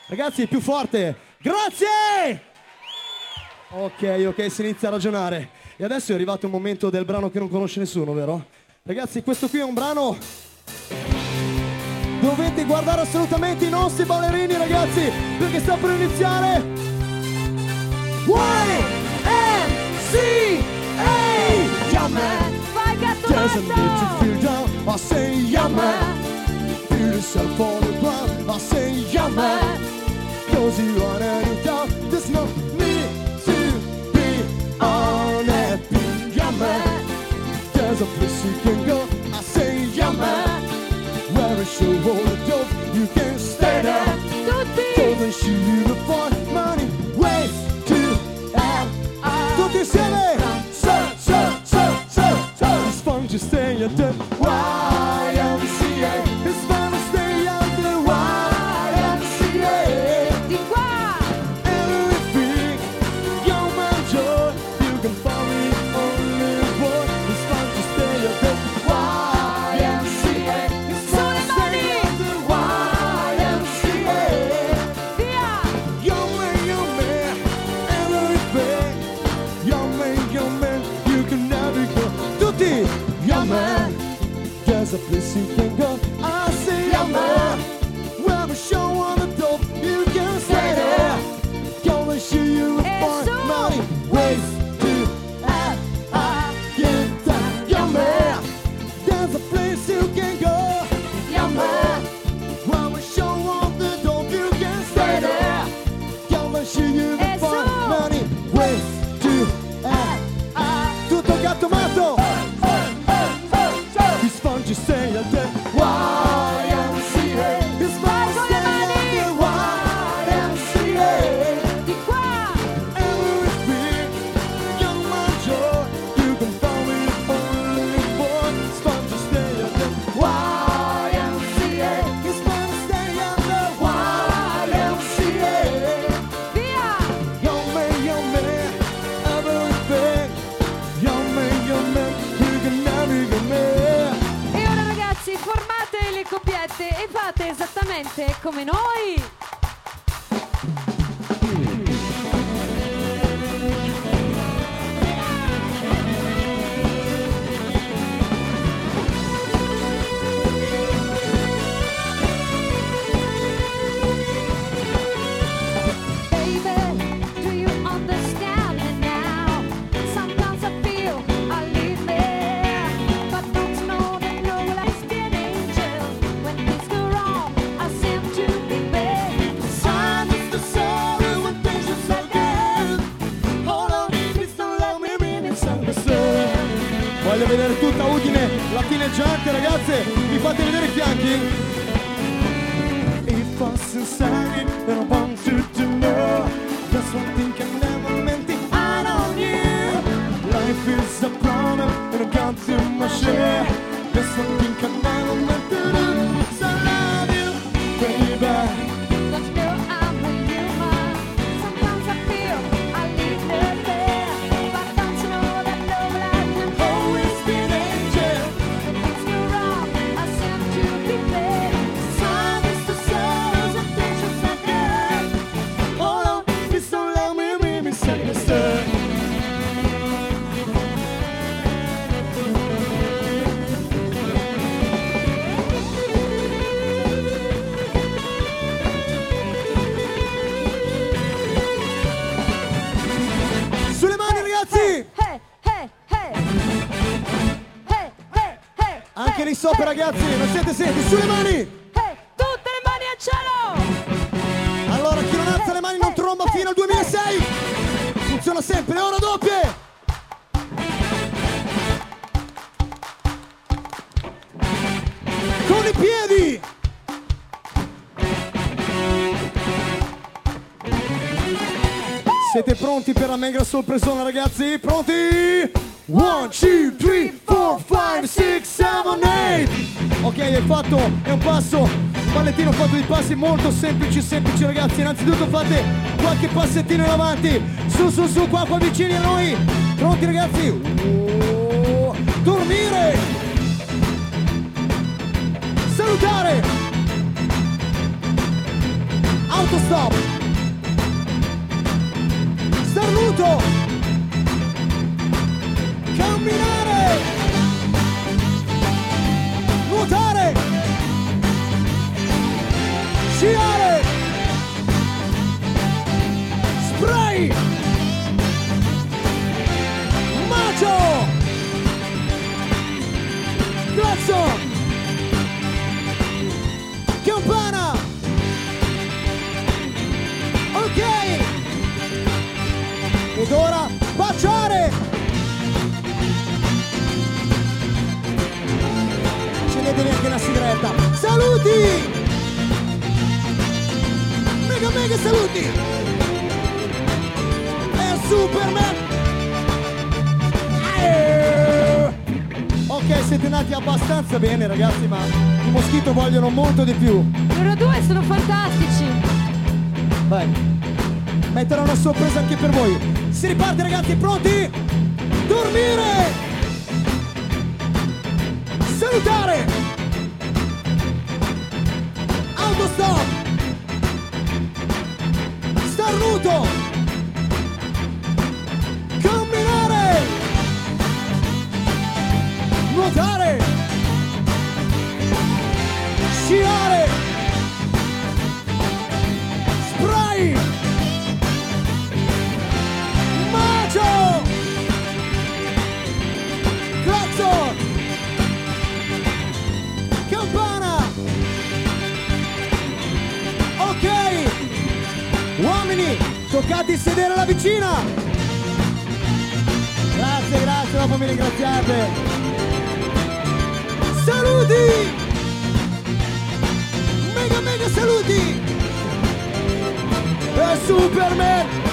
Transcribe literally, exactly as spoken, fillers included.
Ragazzi, più forte. Grazie! Ok, ok, si inizia a ragionare. E adesso è arrivato un momento del brano che non conosce nessuno, vero? Ragazzi, questo qui è un brano... Dovete guardare assolutamente i nostri ballerini, ragazzi, perché sta per iniziare... Y M C A! Yeah, man. Vai, gatto, Doesn't basta! need to feel down, I say yeah, man. Feel yourself on the ground, I say yeah, man. Cause you are any doubt, there's no need to be unhappy, yeah, man. There's a place you can go, I say yeah, man. Where is your roller dope, you can stay there. Don't shoot you the fun, money, ways to have. Tutti insieme! So, so, so, so, so. It's fun to stay at the Y M C A. It's fun to stay at the Y M C A. Di qua! Everything, young man joy, you can find me only one. It's fun to stay at the Y M C A. It's fun to stay at the Y M C A. Via! Young man, young man, everything. Young man, young man, you can never go. Tutti, young man, there's a place you can go. I say, young man, where a show on the dope, you can stay there. Go and show you a fun Eso. money, ways to have. I get that, young man, there's a place you can go. Young man, where a show on the dope, you can stay there. Go and show you the Eso. fun money, ways to have. Tutto gatto matto. It's fun to stay at the Y M C A. It's fun to stay at the Y M C A. Di qua! Everything, young man joy, you can find me only one. It's fun to stay at the Y M C A. It's fun to stay at the Y M C A. Via! Young man, young man, everything. Young man, young man, you can navigate me. E ora ragazzi, formate le coppiette e fate esattamente come noi! Baby, do you understand me now? Sometimes I feel I leave me, but don't you know that no life's been angel. When things go wrong, I seem to be bad. Sign is the sorrow when things are so good. Hold on, please don't let me be misunderstood. Voglio vedere tutta Udine latineggiante, ragazze. Mi fate vedere i fianchi? If I sincerely then I want you to know there's one thing I never meant it out on you. Life is a problem and I've got too much share. There's one thing I never meant to do. So I love you, baby. Don't you know I'm a human? Sometimes I feel I leave me there, but don't you know that no life can always be an angel? When things go wrong, I seem to be bad. Sun is the sorrows and things just like that. Hold on, please don't let me be misunderstood. Sulle mani, ragazzi! Hey, hey, hey, hey. Hey, hey, hey. Anche lì sopra, ragazzi, non siete senti? Sulle mani! Hey, tutte le mani al cielo! Allora, chi non alza le mani non tromba fino al duemilasei! Funziona sempre, ora doppie! Con i piedi! Siete pronti per la mega sorpresona, ragazzi? Pronti? one, two, three, four, five, six, seven, eight. Ok, è fatto, è un passo, un ballettino fatto di passi molto semplici, semplici, ragazzi. Innanzitutto fate qualche passettino in avanti. Su, su, su, qua, qua vicini a noi. Pronti, ragazzi? Oh, dormire. Salutare. Autostop. Starnuto. Camminare. Nuotare. Sciare. Spray. Macio. Claxon. Campana. Ok. Ed ora baciare. Accendetevi anche una sigaretta. Saluti. Mega mega saluti. È Superman. Eh. Ok, siete nati abbastanza bene ragazzi, ma i Mosquito vogliono molto di più. Loro due sono fantastici. Vai. Metterò una sorpresa anche per voi. Si riparte ragazzi, pronti? Dormire. Salutare. Autostop. Starnuto. Camminare. Nuotare. Sciare. Spray. Macio. Claxon. Campana. Ok. Uomini, toccate il sedere alla vicina. Grazie, grazie, dopo mi ringraziate. Saluti. Mega mega saluti. E Superman.